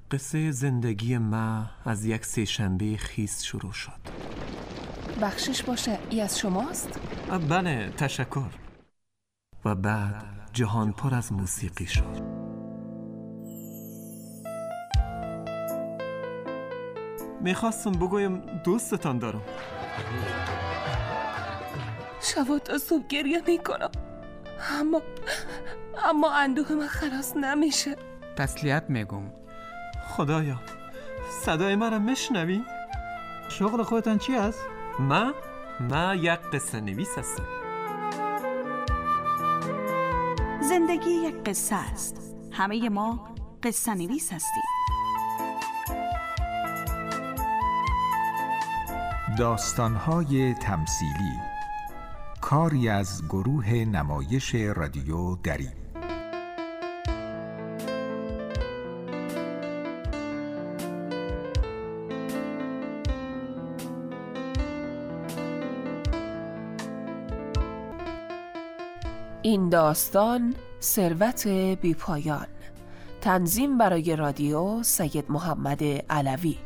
قصه زندگی ما از یک سه‌شنبه خیس شروع شد. بخشش باشه، ای از شماست؟ بله، تشکر. و بعد جهان پر از موسیقی شد. میخواستم بگویم دوستتان دارم. شب تا صبح گریه میکنم، اما اندوه من خلاص نمیشه. تسلیت میگم. خدایا، صدای من رو میشنوی؟ شغل خودتان چی است؟ من یک قصه نویس هستم. زندگی یک قصه است. همه ما قصه نویس هستیم. داستان‌های تمثیلی، کاری از گروه نمایش رادیو دری. این داستان ثروت بی‌پایان. تنظیم برای رادیو سید محمد علوی.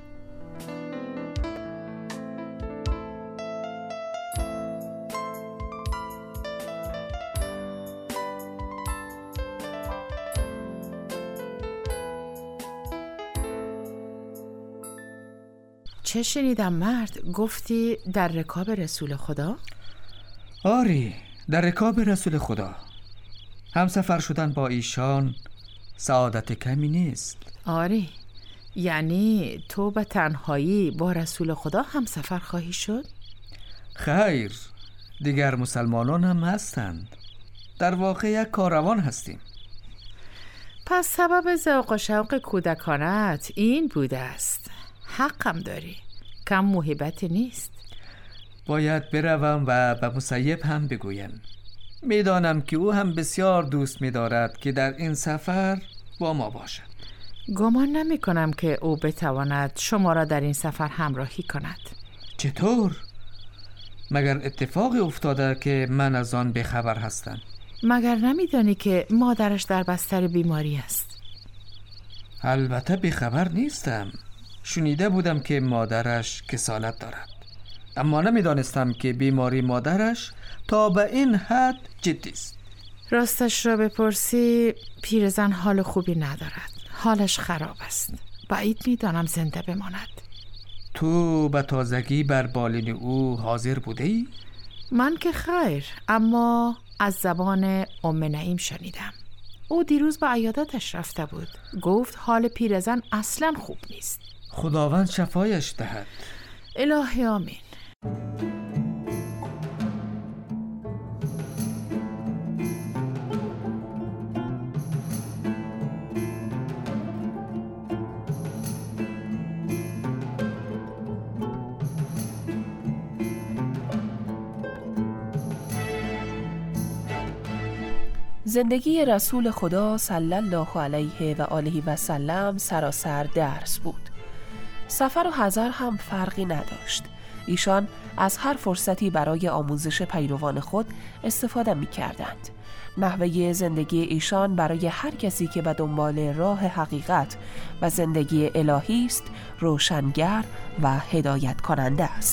چه شنیدم مرد؟ گفتی در رکاب رسول خدا؟ آری، در رکاب رسول خدا. همسفر شدن با ایشان سعادت کمی نیست. آری، یعنی تو به تنهایی با رسول خدا همسفر خواهی شد؟ خیر، دیگر مسلمانان هم هستند. در واقع یک کاروان هستیم. پس سبب ذوق و شوق کودکانت این بوده است. حقم داری، کم موهبت نیست. باید بروم و به مسیب هم بگویم. میدانم که او هم بسیار دوست می‌دارد که در این سفر با ما باشد. گمان نمی کنم که او بتواند شما را در این سفر همراهی کند. چطور؟ مگر اتفاقی افتاده که من از آن بخبر هستم؟ مگر نمیدانی که مادرش در بستر بیماری است؟ البته بخبر نیستم. شنیده بودم که مادرش کسالت دارد، اما نمیدانستم که بیماری مادرش تا به این حد جدی است. راستش را بپرسی پیرزن حال خوبی ندارد. حالش خراب است. بعید میدانم زنده بماند. تو به تازگی بر بالین او حاضر بوده ای؟ من که خیر، اما از زبان ام نعیم شنیدم. او دیروز به عیادتش رفته بود. گفت حال پیرزن اصلا خوب نیست. خداوند شفایش دهد. الهی آمین. زندگی رسول خدا صلی الله علیه و آله و سلم سراسر درس بود. سفر و حضر هم فرقی نداشت. ایشان از هر فرصتی برای آموزش پیروان خود استفاده می کردند. نحوه زندگی ایشان برای هر کسی که به دنبال راه حقیقت و زندگی الهی است روشنگر و هدایت کننده است.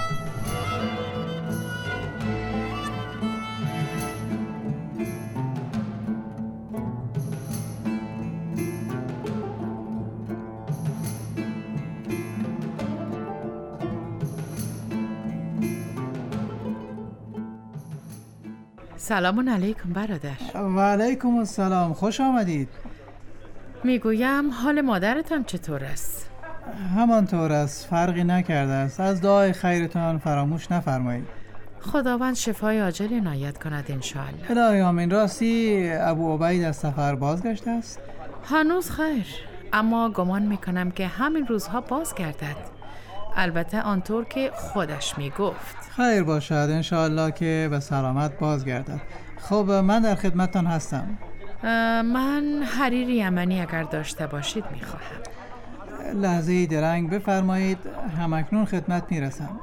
سلام علیکم برادر. و علیکم السلام، خوش آمدید. میگویم حال مادرتم چطور است؟ همانطور است، فرقی نکرده است. از دعای خیرتان فراموش نفرمایید. خداوند شفای عاجل عنایت کند انشاءالله. الهی آمین. راستی ابو عبید از سفر بازگشته است؟ هنوز خیر، اما گمان میکنم که همین روزها بازگردد. البته آنطور که خودش میگفت. خیر باشد انشاءالله که به سلامت بازگردد. خب من در خدمتتان هستم. من حریر یمنی اگر داشته باشید میخواهم. لحظه درنگ بفرمایید، همکنون خدمت میرسم.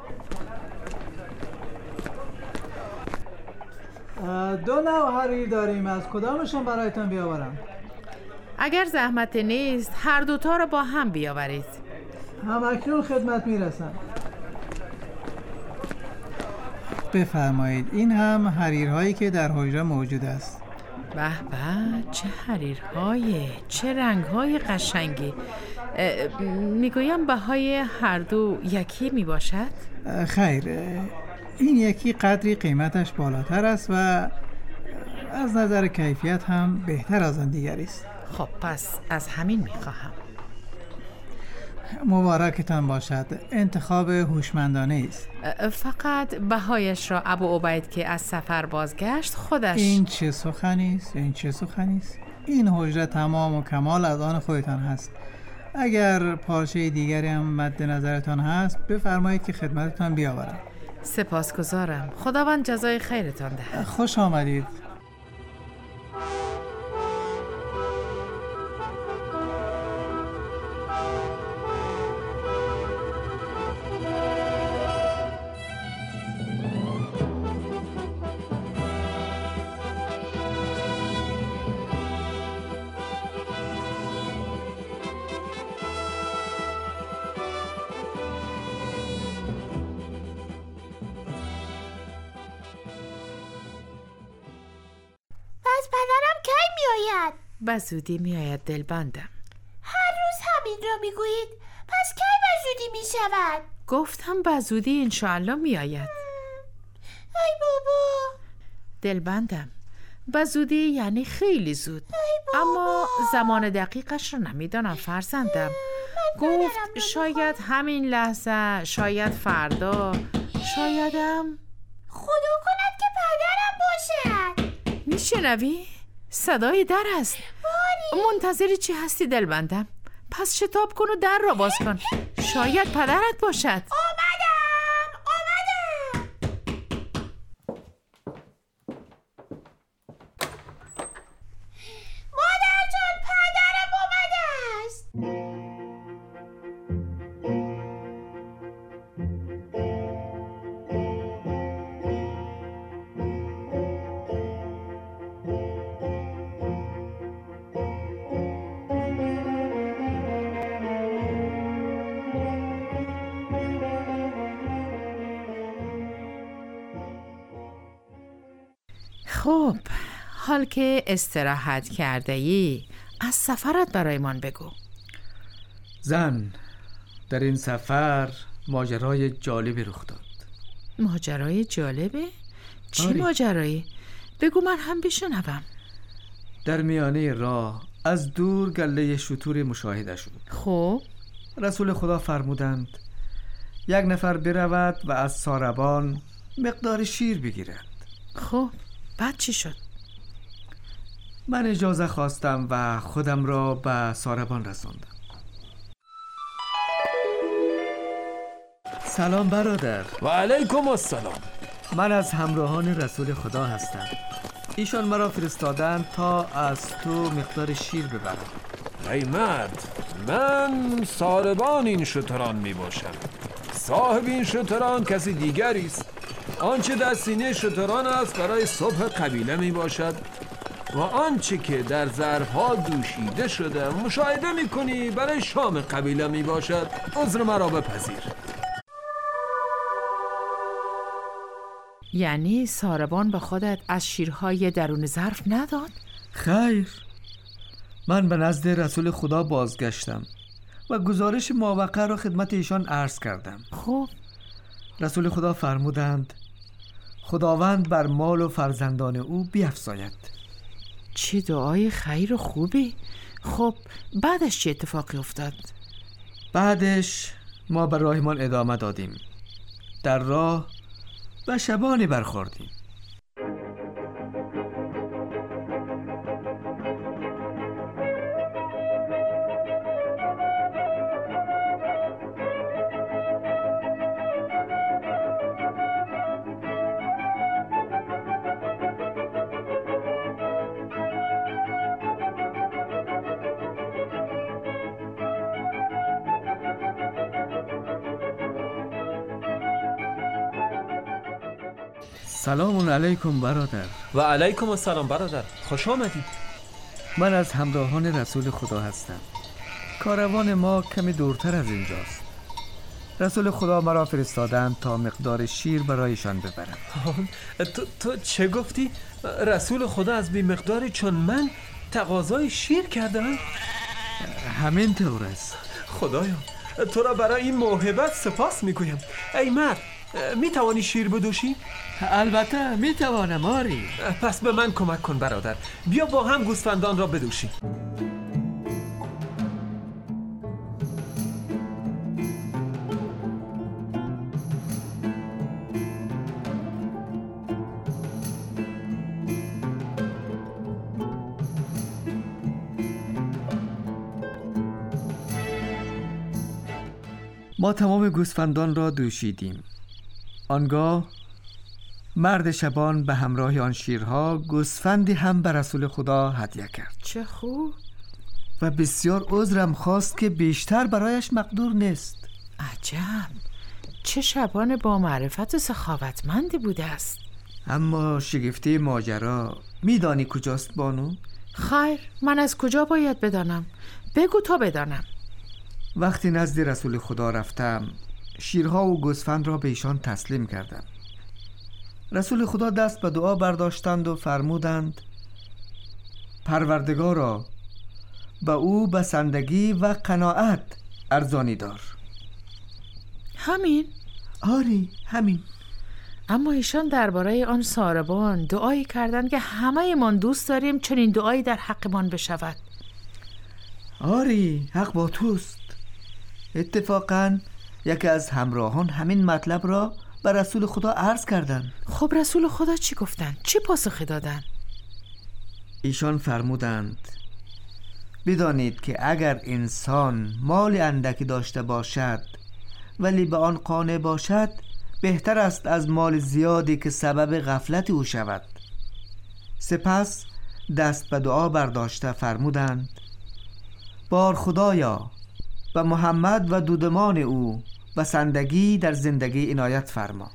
2 نوع حریر داریم، از کدامشون برایتان بیاورم؟ اگر زحمت نیست هر دوتا رو با هم بیاورید. همکنون خدمت میرسم. بفرمایید، این هم حریرهایی که در حجره موجود است. به به، چه حریرهای، چه رنگهای قشنگی. میگویم بهای هر دو یکی میباشد؟ خیر، این یکی قدری قیمتش بالاتر است و از نظر کیفیت هم بهتر از آن دیگری است. خب پس از همین میخواهم. مبارکتان باشد، انتخاب هوشمندانه است. فقط بهایش را ابو عبید که از سفر بازگشت خودش. این چه سخنی است؟ این حجره تمام و کمال از آن خودتان هست. اگر پارچه دیگری هم مد نظرتان هست بفرمایید که خدمتتان بیاورم. سپاسگزارم، خداوند جزای خیرتان دهد. خوش آمدید. به زودی میآید دلبندم. هر روز همین را میگویید، پس کی به زودی میشود؟ گفتم به زودی انشاءالله میآید. ای بابا دلبندم، به زودی یعنی خیلی زود. اما زمان دقیقش را نمیدانم فرزندم. گفت شاید همین لحظه، شاید فردا، شایدم خدا کند که پدرم باشد. میشنوی؟ صدای در است. منتظری چی هستی دلبندم؟ پس شتاب کن و در را باز کن. شاید پدرت باشد. آمدم. مادر جان، پدرم آمده است. خب، حال که استراحت کرده ای، از سفرت برایمان بگو. زن، در این سفر ماجرای جالبی رخ داد. ماجرای جالبه؟ چی آری. ماجرایی؟ بگو من هم بشنوم. در میانه راه از دور گله شتور مشاهده شد. خب رسول خدا فرمودند یک نفر برود و از ساربان مقدار شیر بگیرد. خب بعد چی شد؟ من اجازه خواستم و خودم را به ساربان رساندم. سلام برادر. و علیکم السلام. من از همراهان رسول خدا هستم. ایشان مرا فرستادند تا از تو مقدار شیر ببرم. ای مرد، من ساربان این شتران می باشم. صاحب این شتران کسی دیگری است. آنچه در سینه شتران است برای صبح قبیله می باشد و آنچه که در ظرفها دوشیده شده مشاهده می کنی برای شام قبیله می باشد. عذر مرا بپذیر. یعنی ساربان به خودت از شیرهای درون ظرف نداد؟ خیر، من به نزد رسول خدا بازگشتم و گزارش ماوقع را خدمت ایشان عرض کردم. خب رسول خدا فرمودند خداوند بر مال و فرزندان او بیفزاید. چه دعای خیر و خوبی. خب بعدش چه اتفاقی افتاد؟ بعدش ما به راهمان ادامه دادیم. در راه به شبانی برخوردیم. سلام علیکم برادر. و علیکم السلام برادر، خوش آمدید. من از همراهان رسول خدا هستم. کاروان ما کمی دورتر از اینجاست. رسول خدا مرا فرستادند تا مقدار شیر برایشان ببرم. تو چه گفتی؟ رسول خدا از بی مقداری چون من تقاضای شیر کردن؟ همین طور است. خدایا تو را برای این موهبت سپاس میگویم. ای مرد، میتوانی شیر بدوشی؟ البته میتوانم آری. پس به من کمک کن برادر، بیا با هم گوسفندان را بدوشی. ما تمام گوسفندان را دوشیدیم. آنگاه مرد شبان به همراه آن شیرها گوسفندی هم به رسول خدا هدیه کرد. چه خوب. و بسیار عذرم خواست که بیشتر برایش مقدور نیست. عجب، چه شبان با معرفت و سخاوتمندی بوده است. اما شگفتی ماجرا میدانی کجاست بانو؟ خیر، من از کجا باید بدانم؟ بگو تا بدانم. وقتی نزد رسول خدا رفتم، شیرها و گوسفند را به ایشان تسلیم کردم. رسول خدا دست به دعا برداشتند و فرمودند: پروردگارا، به او بسندگی و قناعت ارزانی دار. همین؟ آری، همین. اما ایشان درباره آن ساربان دعایی کردند که همه من دوست داریم چنین دعایی در حقمان بشود. آری، حق با توست. اتفاقاً یکی از همراهان همین مطلب را به رسول خدا عرض کردند. خب رسول خدا چی گفتند؟ چی پاسخی دادند؟ ایشان فرمودند: بدانید که اگر انسان مال اندکی داشته باشد ولی به آن قانع باشد، بهتر است از مال زیادی که سبب غفلت او شود. سپس دست به دعا برداشته فرمودند: بار خدایا، و محمد و دودمان او بسندگی در زندگی عنایت فرما.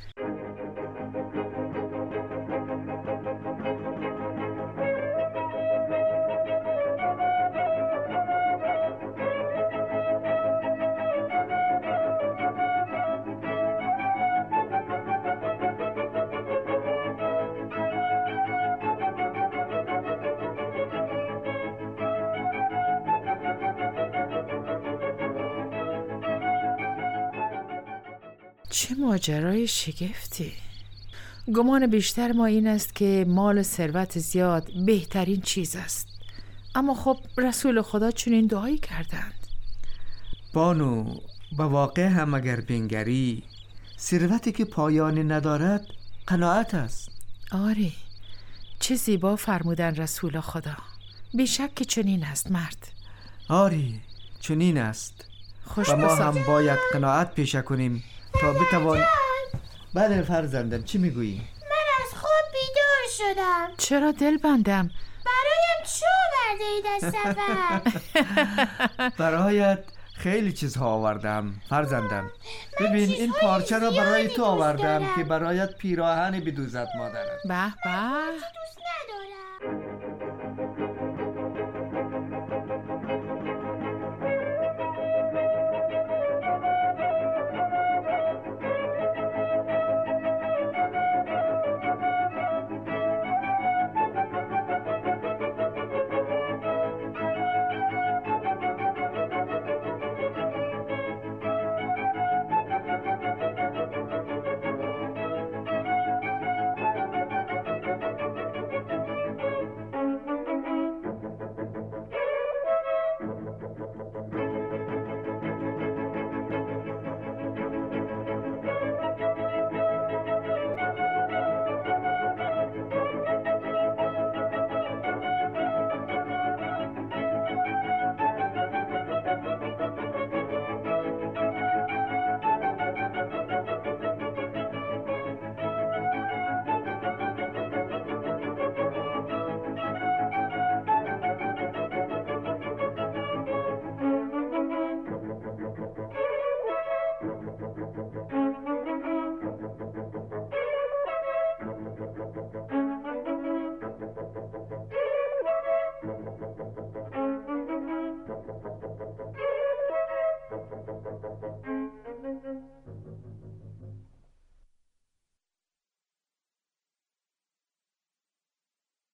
چه ماجرای شگفتی. گمان بیشتر ما این است که مال و ثروت زیاد بهترین چیز است. اما خب رسول خدا چنین دعایی کردند. بانو، به واقع هم اگر بنگری، ثروتی که پایانی ندارد قناعت است. آره، چه زیبا فرمودن رسول خدا. بیشک که چنین است مرد. آری، چنین است. و ما هم باید قناعت پیشه کنیم تا بتوان. بله فرزندم، چی میگویی؟ من از خواب بیدار شدم. چرا دل بندم؟ برایم چه آورده اید از سفر؟ برایت خیلی چیزها آوردم فرزندم. ببین این پارچه را برای تو آوردم که برایت پیراهن بدوزد مادرت. به به، دوست ندارم.